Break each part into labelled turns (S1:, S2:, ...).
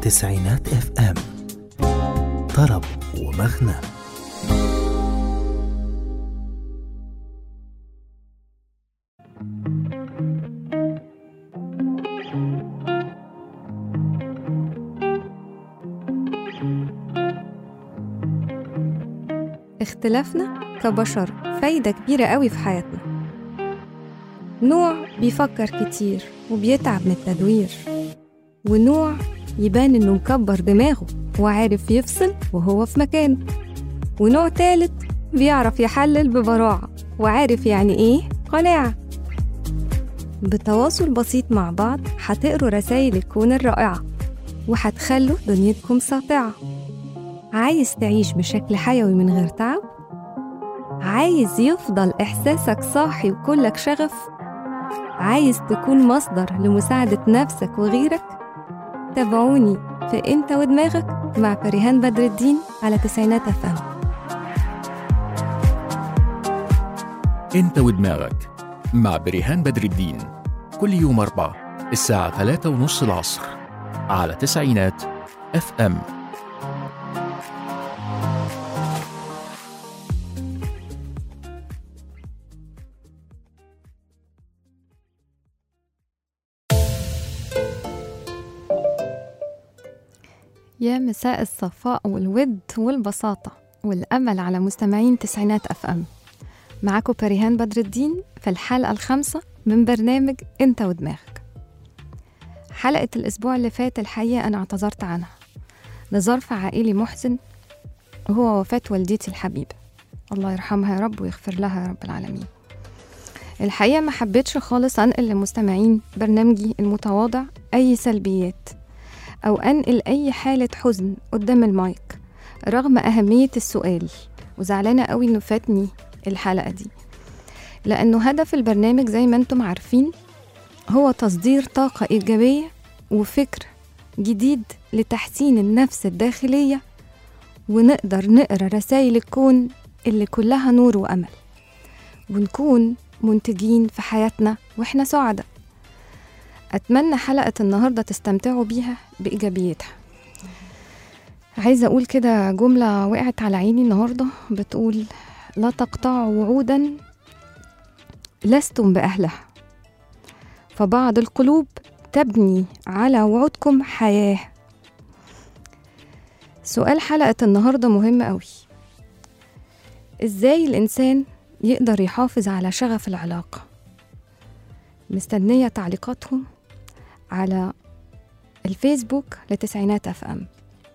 S1: تسعينات اف ام، طرب ومغنى.
S2: اختلافنا كبشر فايدة كبيرة قوي في حياتنا. نوع بيفكر كتير وبيتعب من التدوير، ونوع يبان انه مكبر دماغه وعارف يفصل وهو في مكانه، ونوع تالت بيعرف يحلل ببراعة وعارف يعني ايه قناعة. بتواصل بسيط مع بعض هتقروا رسائل الكون الرائعة وهتخلوا دنيتكم ساطعة. عايز تعيش بشكل حيوي من غير تعب؟ عايز يفضل إحساسك صاحي وكلك شغف؟ عايز تكون مصدر لمساعدة نفسك وغيرك؟ تابعوني في أنت ودماغك مع بريهان بدر الدين على تسعينات اف ام.
S3: أنت ودماغك مع بريهان بدر الدين، كل يوم 4 الساعة 3:30 العصر على تسعينات اف ام.
S2: يا مساء الصفاء والود والبساطة والأمل على مستمعين تسعينات اف ام. معاكم بريهان بدر الدين في الحلقة الخامسة من برنامج أنت ودماغك. حلقة الأسبوع اللي فات الحقيقة أنا اعتذرت عنها لظرف عائلي محزن، وهو وفاة والدتي الحبيبة، الله يرحمها يا رب ويغفر لها يا رب العالمين. الحقيقة ما حبيتش خالص أنقل لمستمعين برنامجي المتواضع أي سلبيات أو أنقل أي حالة حزن قدام المايك رغم أهمية السؤال، وزعلانة قوي إنه فاتني الحلقة دي، لأنه هدف البرنامج زي ما أنتم عارفين هو تصدير طاقة إيجابية وفكر جديد لتحسين النفس الداخلية، ونقدر نقرأ رسائل الكون اللي كلها نور وأمل، ونكون منتجين في حياتنا وإحنا سعداء. أتمنى حلقة النهاردة تستمتعوا بيها بإيجابيتها. عايزة أقول كده جملة وقعت على عيني النهاردة بتقول: لا تقطعوا وعودا لستم بأهلها، فبعض القلوب تبني على وعودكم حياة. سؤال حلقة النهاردة مهم قوي: إزاي الإنسان يقدر يحافظ على شغف العلاقة؟ مستنية تعليقاتهم على الفيسبوك لتسعينات اف ام.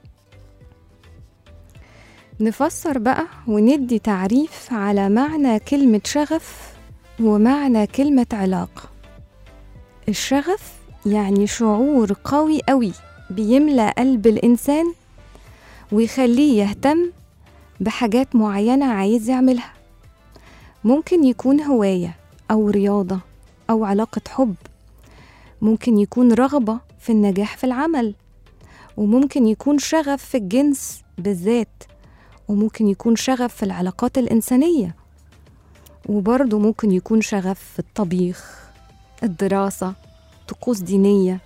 S2: نفسر بقى وندي تعريف على معنى كلمة شغف ومعنى كلمة علاقة. الشغف يعني شعور قوي قوي بيملأ قلب الإنسان ويخليه يهتم بحاجات معينة عايز يعملها. ممكن يكون هواية أو رياضة أو علاقة حب، ممكن يكون رغبة في النجاح في العمل، وممكن يكون شغف في الجنس بالذات، وممكن يكون شغف في العلاقات الإنسانية، وبرضه ممكن يكون شغف في الطبيخ، الدراسة، طقوس دينية.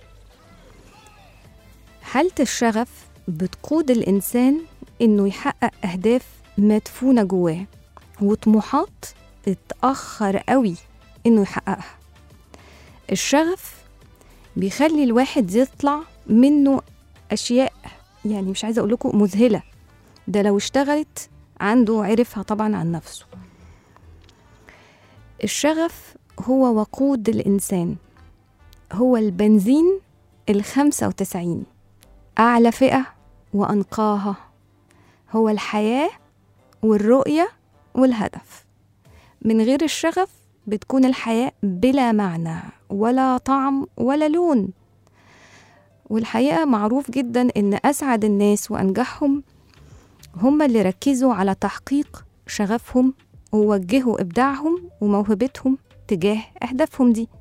S2: حالة الشغف بتقود الإنسان إنه يحقق أهداف مدفونة جواه وطموحات اتأخر قوي إنه يحققها. الشغف بيخلي الواحد يطلع منه أشياء، يعني مش عايزة أقولكم مذهلة، ده لو اشتغلت عنده عرفها طبعا عن نفسه. الشغف هو وقود الإنسان، هو البنزين 95، أعلى فئة وأنقاها، هو الحياة والرؤية والهدف. من غير الشغف بتكون الحياة بلا معنى ولا طعم ولا لون. والحقيقة معروف جدا إن أسعد الناس وأنجحهم هم اللي ركزوا على تحقيق شغفهم ووجهوا إبداعهم وموهبتهم تجاه أهدافهم دي.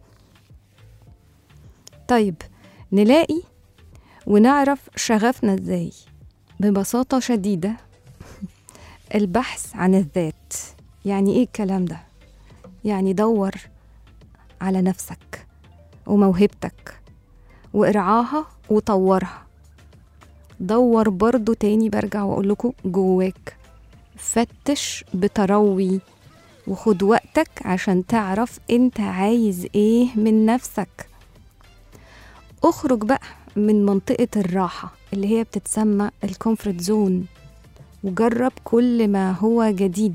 S2: طيب، نلاقي ونعرف شغفنا إزاي؟ ببساطة شديدة البحث عن الذات. يعني إيه الكلام ده؟ يعني دور على نفسك وموهبتك وإرعاها وطورها، دور برضو تاني، برجع وأقول لكم جواك، فتش بتروي وخد وقتك عشان تعرف انت عايز ايه من نفسك. اخرج بقى من منطقة الراحة اللي هي بتتسمى الكومفورت زون، وجرب كل ما هو جديد،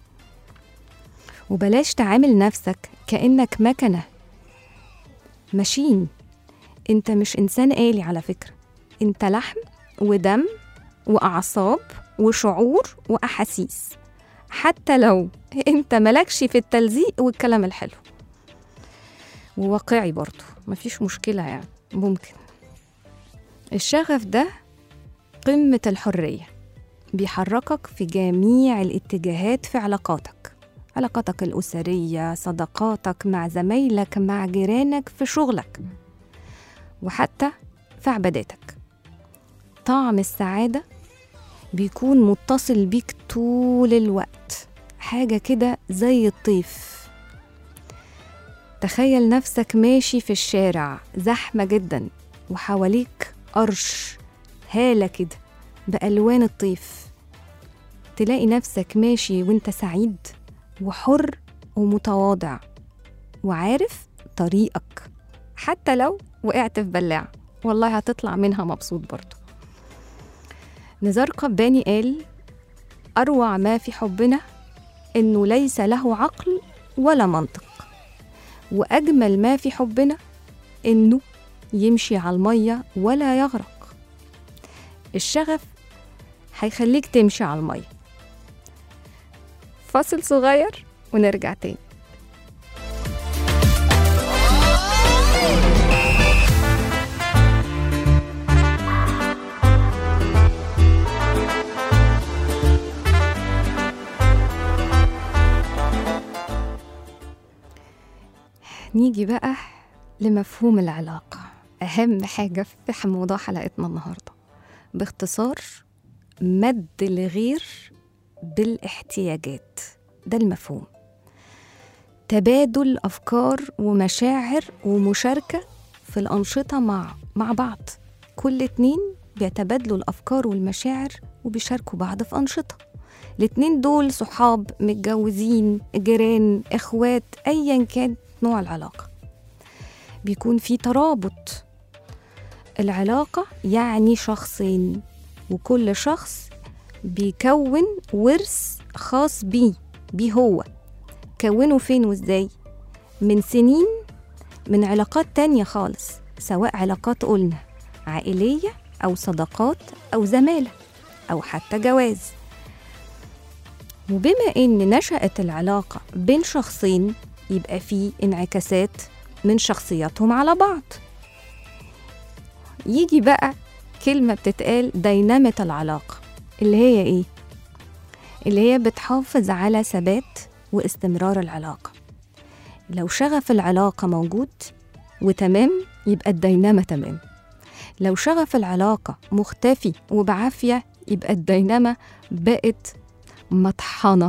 S2: وبلاش تعامل نفسك كأنك مكنة ماشين. انت مش إنسان آلي على فكرة، انت لحم ودم وأعصاب وشعور وأحاسيس، حتى لو انت ملكش في التلزيق والكلام الحلو، وواقعي برضو مفيش مشكلة يعني. ممكن الشغف ده قمة الحرية، بيحركك في جميع الاتجاهات في علاقاتك الأسرية، صداقاتك مع زمايلك، مع جيرانك، في شغلك، وحتى في عباداتك. طعم السعادة بيكون متصل بيك طول الوقت، حاجة كده زي الطيف. تخيل نفسك ماشي في الشارع زحمة جدا وحواليك قرش هالة كده بألوان الطيف، تلاقي نفسك ماشي وانت سعيد وحر ومتواضع وعارف طريقك، حتى لو وقعت في بلاعة والله هتطلع منها مبسوط برضو. نزار قباني قال: أروع ما في حبنا إنه ليس له عقل ولا منطق، وأجمل ما في حبنا إنه يمشي على المية ولا يغرق. الشغف هيخليك تمشي على المية. فاصل صغير ونرجع تاني. نيجي بقى لمفهوم العلاقة، أهم حاجة في موضوع حلقتنا النهاردة. باختصار، مد الغير بالاحتياجات، ده المفهوم. تبادل أفكار ومشاعر ومشاركة في الأنشطة مع بعض. كل اتنين بيتبادلوا الأفكار والمشاعر وبيشاركوا بعض في أنشطة. الاتنين دول صحاب، متجوزين، جيران، إخوات، أيا كان نوع العلاقة، بيكون في ترابط. العلاقة يعني شخصين، وكل شخص بيكون ورث خاص بيه هو. كونه فين وازاي؟ من سنين، من علاقات تانية خالص، سواء علاقات قلنا عائلية أو صداقات أو زمالة أو حتى جواز. وبما إن نشأت العلاقة بين شخصين، يبقى فيه انعكاسات من شخصياتهم على بعض. يجي بقى كلمة بتتقال دينامة العلاقة، اللي هي إيه؟ اللي هي بتحافظ على ثبات واستمرار العلاقة. لو شغف العلاقة موجود وتمام، يبقى الدينامة تمام. لو شغف العلاقة مختفي وبعافية، يبقى الدينامة بقت مطحنة.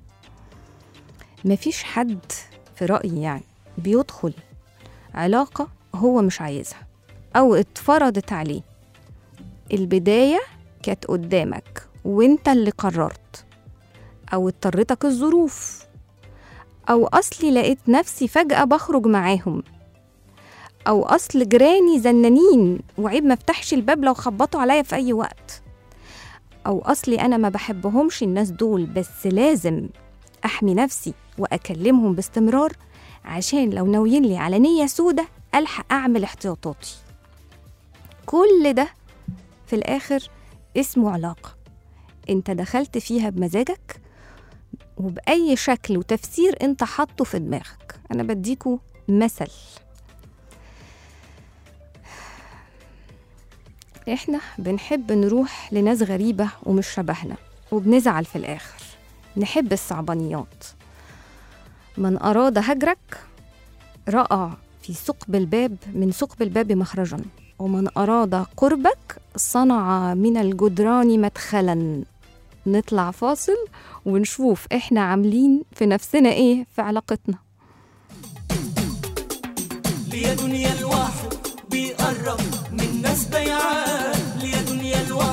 S2: مفيش حد في رأيي يعني بيدخل علاقة هو مش عايزها أو اتفرضت عليه. البداية كانت قدامك وانت اللي قررت، أو اضطرتك الظروف، أو أصلي لقيت نفسي فجأة بخرج معاهم، أو أصل جيراني زنانين وعيب مفتحش الباب لو خبطوا عليا في أي وقت، أو أصلي أنا ما بحبهمش الناس دول، بس لازم أحمي نفسي وأكلمهم باستمرار عشان لو ناويين لي على نية سودة ألحق أعمل احتياطاتي. كل ده في الآخر اسمه علاقة انت دخلت فيها بمزاجك وبأي شكل وتفسير انت حاطه في دماغك. أنا بديكوا مثل. احنا بنحب نروح لناس غريبة ومش شبهنا وبنزعل في الآخر. نحب الصعبانيات. من أراد هجرك رأى في ثقب الباب من ثقب الباب مخرجا، ومن أراد قربك صنع من الجدران مدخلا. نطلع فاصل ونشوف احنا عاملين في نفسنا ايه في علاقتنا.
S4: ليا دنيا الواحد بيقرب من ناس بيعان، ليا دنيا الواحد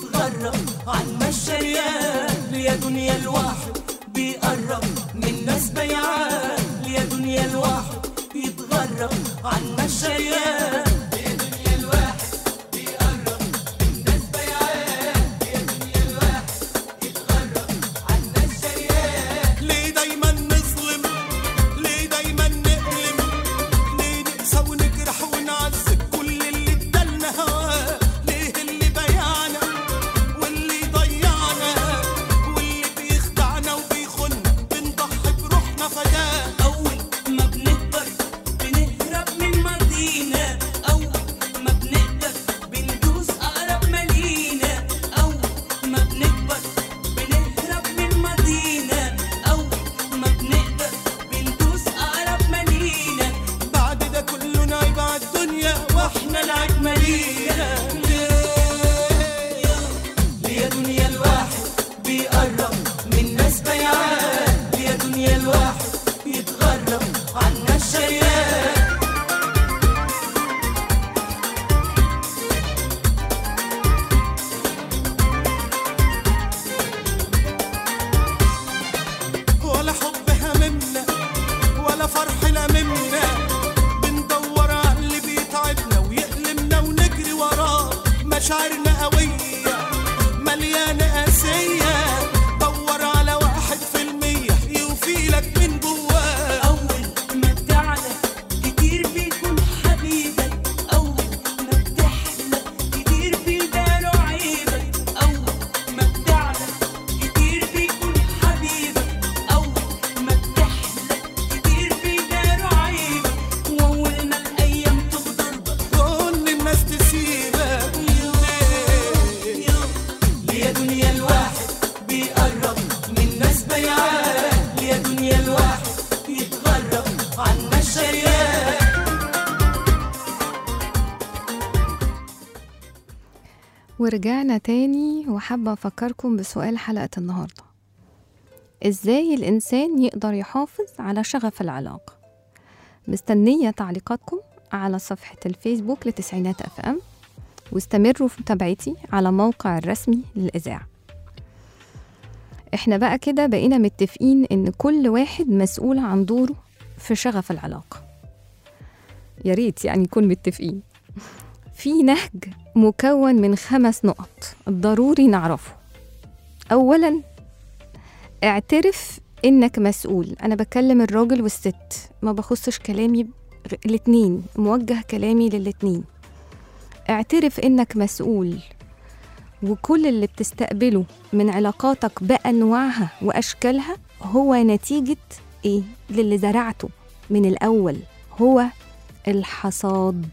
S4: يتغرب عن مشاريان يا دنيا الواحد بيقرب من ناس بيعان يا دنيا الواحد يتغرب عن مشاريان يا دنيا الواحد بيقرب من ناس بيعان يا دنيا الواحد يتغرب عن مشاريان. ليه دايما نظلم؟ ليه دايما نألم؟ ليه نقسى ونجرح ونعذب كل اللي ادالنا هواه؟ ليه اللي بيعنا واللي ضيعنا واللي بيخدعنا وبيخنا بنضحي بروحنا فداه؟ أول ما بنكبر بنهرب من ماضينا، أول ما بنقدر بندوس أقرب ما لينا، أول ما بنكبر بنهرب من ماضينا، أول ما بنقدر بندوس أقرب ما لينا. بعد ده كله نعيب على الدنيا واحنا العيب مالينا. ليه يا دنيا الواحد بيقرب من ناس بيعان يا دنيا الواحد يتغرب عنا الشيان. ولا حب هممنا ولا فرح لممنا، بندور على اللي بيتعبنا ويألمنا ونجري وراه. مشاعرنا قوية مليانة قاسية، دور على 1% يوفيلك من جواه. أول ما بتعلى كتير بيكون حبيبك، أول ما بتحلى كتير بيداروا عيبك، أول ما بتعلى كتير بيكون حبيبك، أول ما بتحلى كتير بيداروا عيبك، وأول ما الأيام تغدربك كل الناس تسيبك. ليه يا دنيا الواحد بيقرب من ناس بيعان يا دنيا الواحد يتغرب عنا الشريان.
S2: ورجعنا تاني وحابة أفكركم بسؤال حلقة النهاردة: إزاي الإنسان يقدر يحافظ على شغف العلاقة؟ مستنية تعليقاتكم على صفحة الفيسبوك لتسعينات اف ام، واستمروا في متابعتي على موقع الرسمي للإذاعة. احنا بقى كده بقينا متفقين ان كل واحد مسؤول عن دوره في شغف العلاقة. يا ريت يعني نكون متفقين. في نهج مكون من 5 نقط ضروري نعرفه. أولا، اعترف إنك مسؤول. أنا بكلم الراجل والست، ما بخصش كلامي الاتنين، موجه كلامي للاتنين. اعترف إنك مسؤول، وكل اللي بتستقبله من علاقاتك بأنواعها وأشكالها هو نتيجة إيه؟ للي زرعته من الأول، هو الحصاد.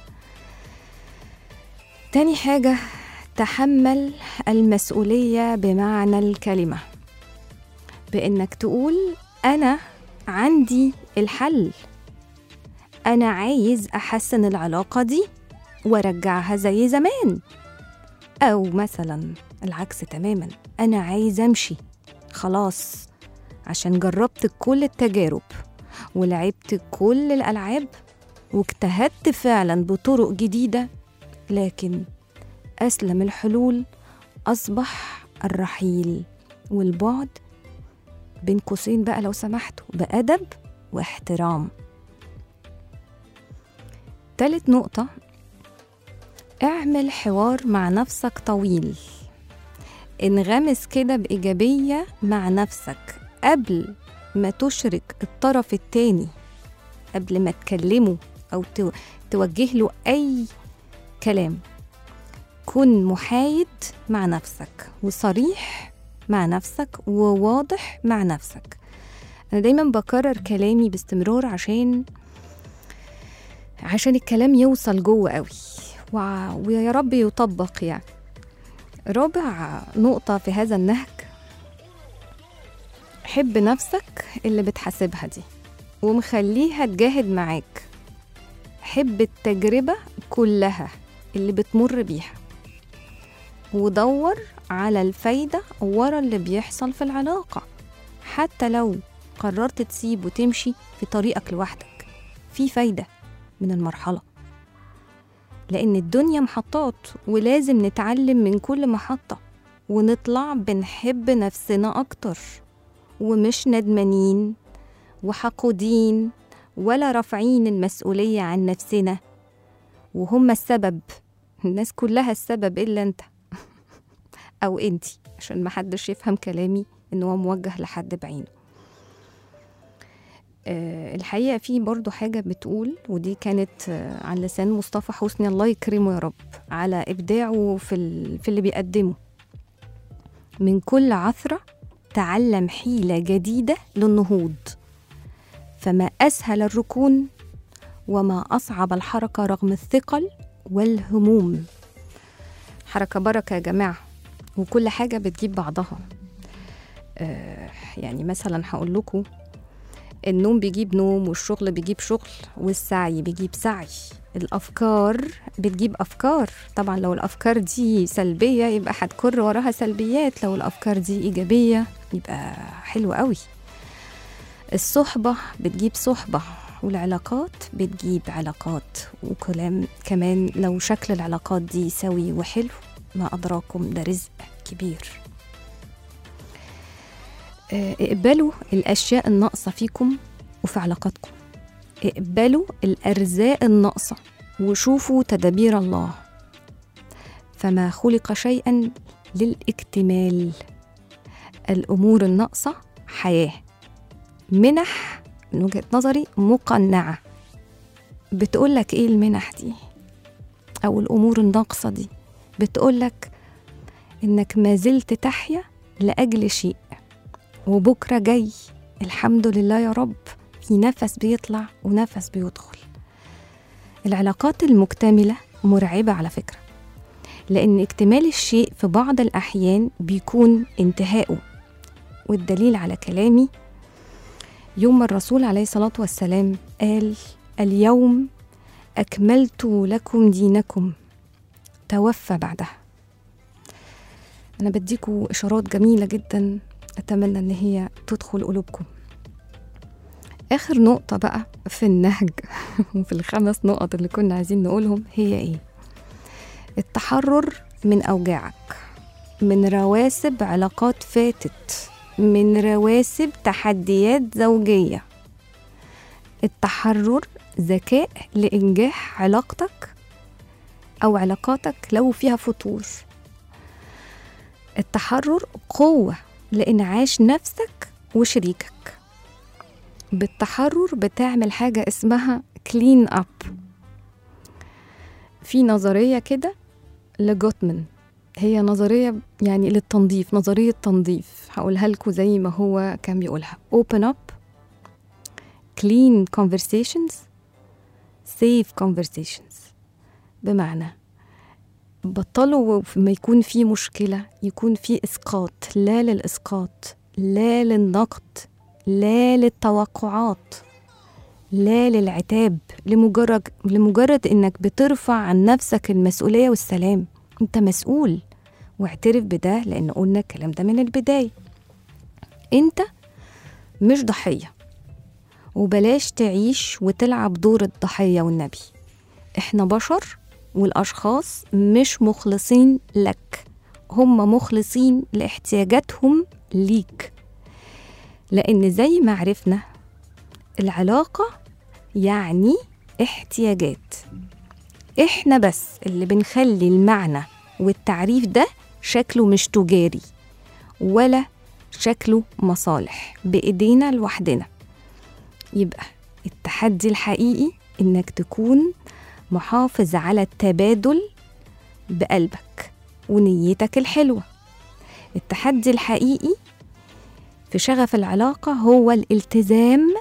S2: تاني حاجة، تحمل المسؤولية بمعنى الكلمة، بإنك تقول أنا عندي الحل، أنا عايز أحسن العلاقة دي وارجعها زي زمان. أو مثلا العكس تماما، أنا عايز أمشي خلاص عشان جربت كل التجارب ولعبت كل الألعاب واجتهدت فعلا بطرق جديدة، لكن أسلم الحلول أصبح الرحيل والبعد، بين قوسين بقى لو سمحتوا، بأدب واحترام. تالت نقطة، اعمل حوار مع نفسك طويل، انغمس كده بإيجابية مع نفسك قبل ما تشرك الطرف التاني، قبل ما تكلمه أو توجه له أي كلام. كن محايد مع نفسك وصريح مع نفسك وواضح مع نفسك. أنا دايما بكرر كلامي باستمرار عشان الكلام يوصل جوه قوي ويا رب يطبق يعني. رابع نقطة في هذا النهج، حب نفسك اللي بتحاسبها دي ومخليها تجاهد معاك. حب التجربة كلها اللي بتمر بيها، ودور على الفايدة ورا اللي بيحصل في العلاقة. حتى لو قررت تسيب وتمشي في طريقك لوحدك، في فايدة من المرحلة. لأن الدنيا محطات ولازم نتعلم من كل محطة ونطلع بنحب نفسنا أكتر ومش ندمانين وحقودين ولا رافعين المسؤولية عن نفسنا وهم السبب. الناس كلها السبب إلا أنت أو أنتي، عشان محدش يفهم كلامي إنه موجه لحد بعينه. الحقيقة في برضو حاجة بتقول، ودي كانت عن لسان مصطفى حسني الله يكرمه يا رب على إبداعه في اللي بيقدمه: من كل عثرة تعلم حيلة جديدة للنهوض، فما أسهل الركون وما أصعب الحركة رغم الثقل والهموم. حركة بركة يا جماعة، وكل حاجة بتجيب بعضها. يعني مثلا هقول لكم النوم بيجيب نوم، والشغل بيجيب شغل، والسعي بيجيب سعي، الأفكار بتجيب أفكار. طبعا لو الأفكار دي سلبية يبقى هتكر وراها سلبيات، لو الأفكار دي إيجابية يبقى حلو قوي. الصحبة بتجيب صحبة، والعلاقات بتجيب علاقات، وكلام كمان لو شكل العلاقات دي سوي وحلو ما أدراكم ده رزق كبير. اقبلوا الأشياء الناقصة فيكم وفي علاقاتكم، اقبلوا الأرزاق الناقصة وشوفوا تدابير الله، فما خلق شيئا للاكتمال. الأمور الناقصة حياة، منح من وجهة نظري مقنعة. بتقولك إيه المنح دي أو الأمور الناقصة دي؟ بتقولك إنك ما زلت تحيا لأجل شيء، وبكرة جاي الحمد لله يا رب، في نفس بيطلع ونفس بيدخل. العلاقات المكتملة مرعبة على فكرة، لأن اكتمال الشيء في بعض الأحيان بيكون انتهاؤه. والدليل على كلامي يوم الرسول عليه الصلاة والسلام قال: اليوم أكملت لكم دينكم، توفى بعدها. أنا بديكوا إشارات جميلة جدا أتمنى أن هي تدخل قلوبكم. آخر نقطة بقى في النهج وفي الخمس نقط اللي كنا عايزين نقولهم هي إيه؟ التحرر من أوجاعك، من رواسب علاقات فاتت، من رواسب تحديات زوجية. التحرر ذكاء لإنجاح علاقتك أو علاقاتك لو فيها فتور. التحرر قوة لإنعاش نفسك وشريكك. بالتحرر بتعمل حاجة اسمها كلين أب. في نظرية كده لجوتمان، هي نظرية يعني للتنظيف، نظرية تنظيف، هقولها لكم زي ما هو كان بيقولها: open up, clean conversations, safe conversations. بمعنى بطلوا ما يكون في مشكلة يكون في إسقاط، لا للإسقاط، لا للنقد، لا للتوقعات، لا للعتاب، لمجرد إنك بترفع عن نفسك المسؤولية والسلام. أنت مسؤول، واعترف بده، لأن قلنا الكلام ده من البداية. أنت مش ضحية، وبلاش تعيش وتلعب دور الضحية والنبي. إحنا بشر، والأشخاص مش مخلصين لك، هم مخلصين لاحتياجاتهم ليك. لأن زي ما عرفنا العلاقة يعني احتياجات، إحنا بس اللي بنخلي المعنى والتعريف ده شكله مش تجاري ولا شكله مصالح بإيدينا لوحدنا. يبقى التحدي الحقيقي إنك تكون محافظ على التبادل بقلبك ونيتك الحلوة. التحدي الحقيقي في شغف العلاقة هو الالتزام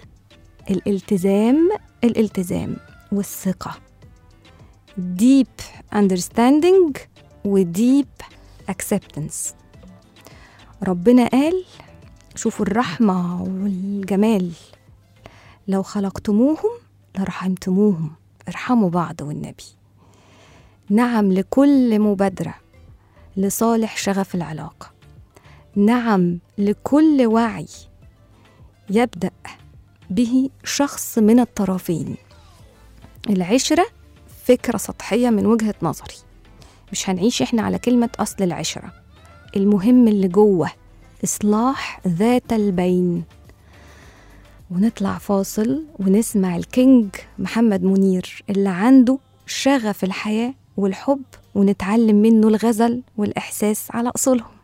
S2: والثقة. deep understanding و deep acceptance. ربنا قال، شوفوا الرحمة والجمال: لو خلقتموهم لرحمتموهم، ارحموا بعض والنبي. نعم لكل مبادرة لصالح شغف العلاقة، نعم لكل وعي يبدأ به شخص من الطرفين. العشرة فكرة سطحية من وجهة نظري. مش هنعيش إحنا على كلمة أصل العشرة، المهم اللي جوه، إصلاح ذات البين. ونطلع فاصل ونسمع الكينج محمد منير اللي عنده شغف الحياة والحب، ونتعلم منه الغزل والإحساس على أصولهم.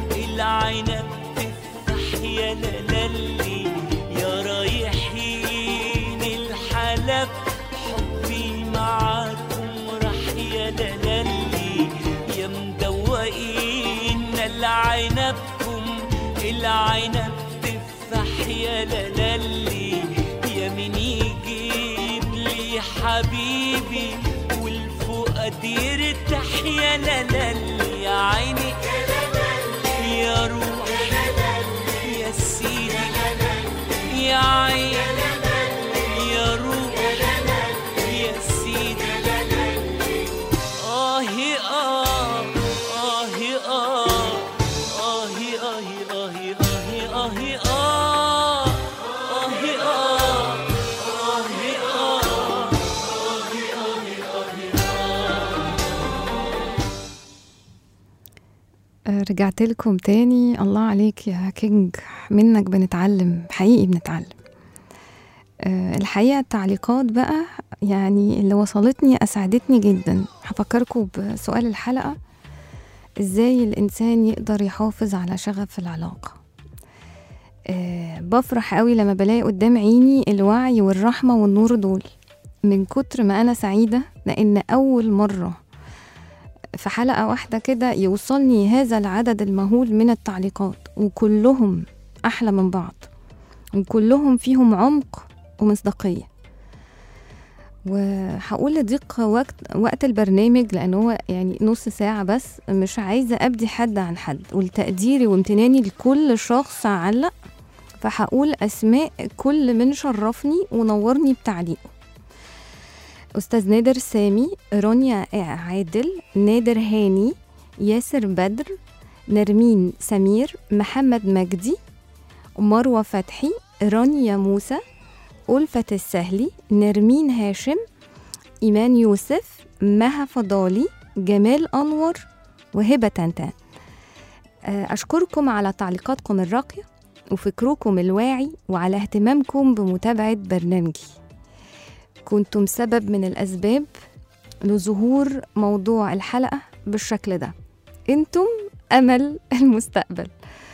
S4: العنب تفتح يا لالي، يا رايحين غلب حبي معاكم راح يا لالي يا مدوقين العنبكم العنب تفاح يا لالي يا مين يجيب لي حبيبي والفؤاد يرتاح يا لالي يا عيني يا روح يا سيدي يا عيني يا روح يا سيدي آهي آه آهي آه آهي آهي آهي آهي آهي آه آهي آه آهي آه آهي آهي آه.
S2: رجعت لكم تاني. الله عليك يا كينج، منك بنتعلم، حقيقي بنتعلم. الحقيقة التعليقات بقى يعني اللي وصلتني أسعدتني جدا. هفكركم بسؤال الحلقة: إزاي الإنسان يقدر يحافظ على شغف العلاقة؟ بفرح قوي لما بلاقي قدام عيني الوعي والرحمة والنور دول، من كتر ما أنا سعيدة، لأن أول مرة في حلقة واحدة كده يوصلني هذا العدد المهول من التعليقات، وكلهم أحلى من بعض، وكلهم فيهم عمق ومصداقية. وهقول لضيق وقت البرنامج، لأنه هو يعني نص ساعة بس، مش عايزة أبدي حد عن حد، والتقديري وامتناني لكل شخص علق، فهقول أسماء كل من شرفني ونورني بتعليقه: أستاذ نادر سامي، رانيا عادل، نادر هاني، ياسر بدر، نرمين سمير، محمد مجدي، مروة فتحي، رانيا موسى، ألفة السهلي، نرمين هاشم، إيمان يوسف، مها فضالي، جمال أنور، وهبة تنتان. أشكركم على تعليقاتكم الراقية وفكركم الواعي، وعلى اهتمامكم بمتابعة برنامجي. كنتم سبب من الأسباب لظهور موضوع الحلقة بالشكل ده. انتم أمل المستقبل.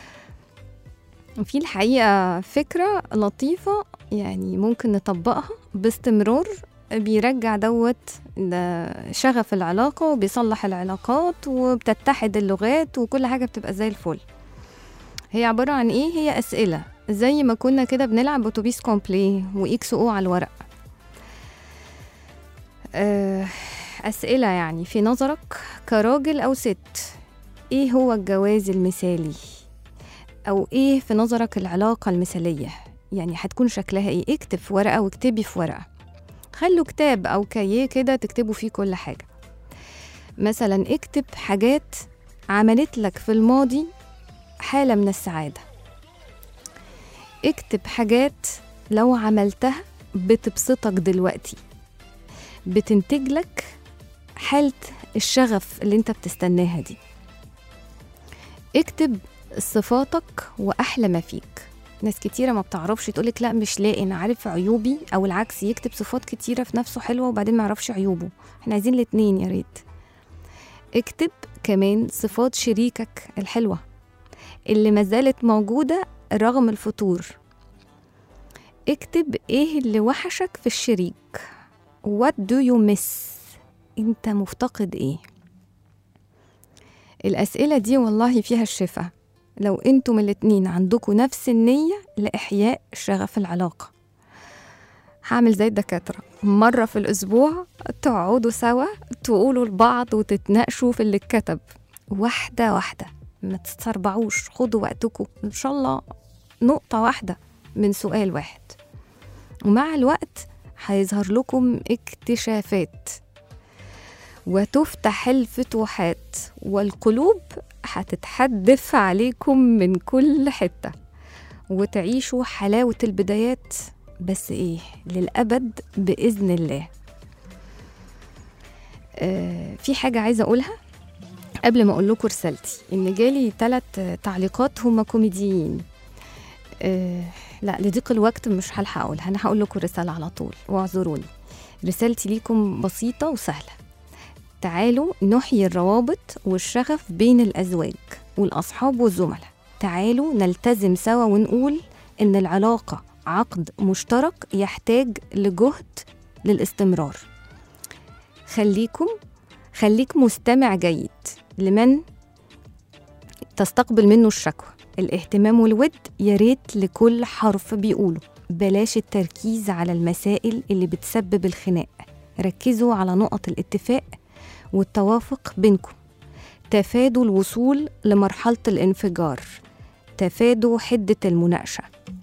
S2: في الحقيقة فكرة لطيفة يعني ممكن نطبقها باستمرار، بيرجع شغف العلاقة، وبيصلح العلاقات، وبتتحد اللغات، وكل حاجة بتبقى زي الفل. هي عبارة عن ايه؟ هي أسئلة زي ما كنا كده بنلعب أوتوبيس كومبلي وإكس أو على الورق. أسئلة يعني في نظرك كراجل أو ست، ايه هو الجواز المثالي؟ أو ايه في نظرك العلاقة المثالية؟ يعني هتكون شكلها ايه؟ اكتب في ورقة واكتبي في ورقة، خلوا كتاب أو كاييه كده تكتبوا فيه كل حاجة. مثلا اكتب حاجات عملت لك في الماضي حالة من السعادة، اكتب حاجات لو عملتها بتبسطك دلوقتي، بتنتج لك حالة الشغف اللي انت بتستناها دي. اكتب صفاتك وأحلى ما فيك. ناس كتيرة ما بتعرفش، تقولك لا مش لاقي، أنا عارف عيوبي، أو العكس يكتب صفات كتيرة في نفسه حلوة وبعدين ما يعرفش عيوبه. احنا عايزين الاتنين يا ريت. اكتب كمان صفات شريكك الحلوة اللي ما زالت موجودة رغم الفتور. اكتب ايه اللي وحشك في الشريك. What do you miss؟ انت مفتقد ايه؟ الأسئلة دي والله فيها الشفاء لو انتم الاتنين عندكم نفس النية لإحياء شغف العلاقة. هعمل زي الدكاترة، مرة في الأسبوع تقعدوا سوا تقولوا لبعض وتتناقشوا في اللي اتكتب، واحدة واحدة، ما تتسربعوش، خدوا وقتكم، إن شاء الله نقطة واحدة من سؤال واحد، ومع الوقت هيظهر لكم اكتشافات وتفتح الفتوحات، والقلوب هتتحدف عليكم من كل حتة، وتعيشوا حلاوة البدايات، بس ايه، للأبد بإذن الله. في حاجة عايزة أقولها قبل ما أقول لكم رسالتي، إن جالي 3 تعليقات هما كوميديين. لا لضيق الوقت مش هلحق أقولها، أنا هقول لكم رسالة على طول واعذروني. رسالتي ليكم بسيطة وسهلة: تعالوا نحيي الروابط والشغف بين الأزواج والأصحاب والزملاء. تعالوا نلتزم سوا ونقول إن العلاقة عقد مشترك يحتاج لجهد للاستمرار. خليك مستمع جيد لمن تستقبل منه الشكوى. الاهتمام والود يا ريت لكل حرف بيقوله. بلاش التركيز على المسائل اللي بتسبب الخناق، ركزوا على نقط الاتفاق والتوافق بينكم. تفادوا الوصول لمرحلة الانفجار، تفادوا حدة المناقشة.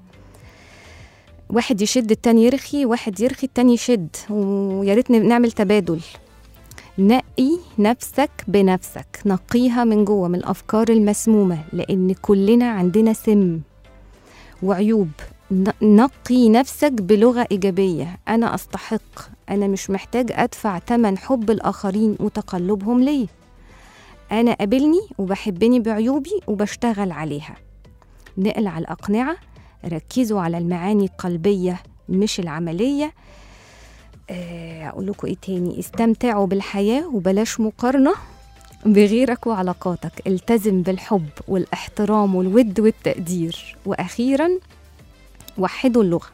S2: واحد يشد التاني يرخي، واحد يرخي التاني يشد، ويا ريت نعمل تبادل. نقي نفسك بنفسك، نقيها من جوه من الأفكار المسمومة، لأن كلنا عندنا سم وعيوب. نقي نفسك بلغة إيجابية. أنا أستحق، أنا مش محتاج أدفع تمن حب الآخرين وتقلبهم لي. أنا قابلني وبحبني بعيوبي وبشتغل عليها. نقلع الأقنعة، ركزوا على المعاني القلبية مش العملية. أقول لكم إيه تاني؟ استمتعوا بالحياة وبلاش مقارنة بغيرك وعلاقاتك. التزم بالحب والاحترام والود والتقدير. وأخيراً وحدوا اللغة.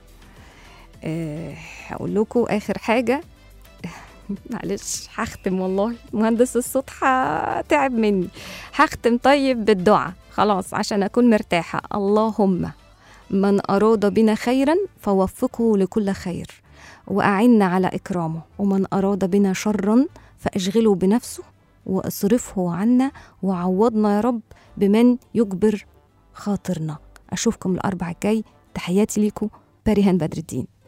S2: هقول لكم آخر حاجة، معلش هختم، والله مهندس الصوت تعب مني. هختم طيب بالدعاء خلاص عشان أكون مرتاحة. اللهم من أراد بنا خيرا فوفقه لكل خير وأعنا على إكرامه، ومن أراد بنا شرا فأشغله بنفسه وأصرفه عنا، وعوضنا يا رب بمن يجبر خاطرنا. أشوفكم الأربع الجاي. تحياتي ليكم، باريهان بدر الدين.